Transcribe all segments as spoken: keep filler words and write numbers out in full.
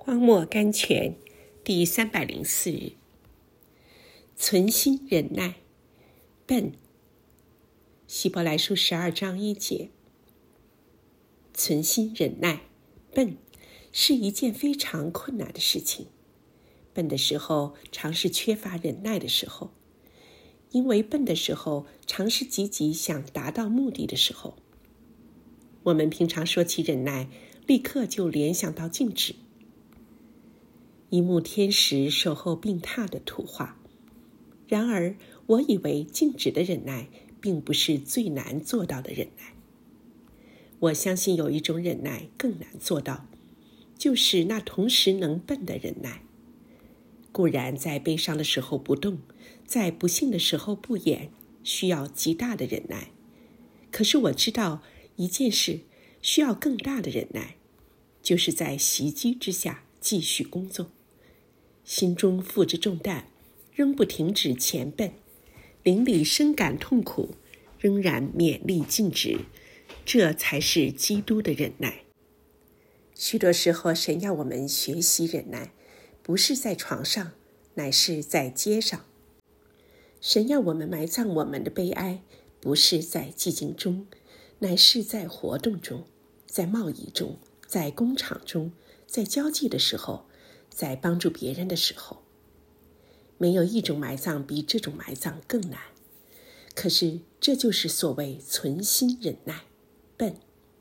荒漠甘泉第三百零四日，存心忍耐，笨。希伯来书十二章一节，存心忍耐，笨，是一件非常困难的事情。笨的时候，常是缺乏忍耐的时候，因为笨的时候，常是积极想达到目的的时候。我们平常说起忍耐，立刻就联想到静止。一幕天使守候病榻的图画。然而，我以为静止的忍耐并不是最难做到的忍耐。我相信有一种忍耐更难做到，就是那同时能笨的忍耐。固然在悲伤的时候不动，在不幸的时候不言，需要极大的忍耐。可是我知道一件事需要更大的忍耐，就是在袭击之下继续工作，心中负着重担，仍不停止前奔，灵里深感痛苦，仍然勉力静止，这才是基督的忍耐。许多时候，神要我们学习忍耐，不是在床上，乃是在街上。神要我们埋葬我们的悲哀，不是在寂静中，乃是在活动中，在贸易中，在工厂中，在交际的时候，在帮助别人的时候。没有一种埋葬比这种埋葬更难。可是这就是所谓存心忍耐，笨。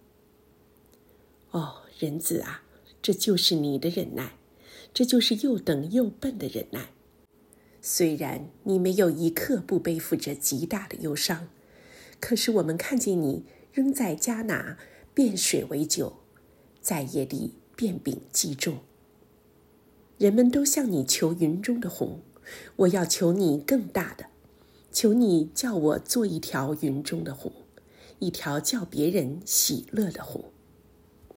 哦，人子啊，这就是你的忍耐，这就是又等又笨的忍耐。虽然你没有一刻不背负着极大的忧伤，可是我们看见你仍在迦拿变水为酒，在野地变饼击中。人们都向你求云中的虹，我要求你更大的，求你叫我做一条云中的虹，一条叫别人喜乐的虹。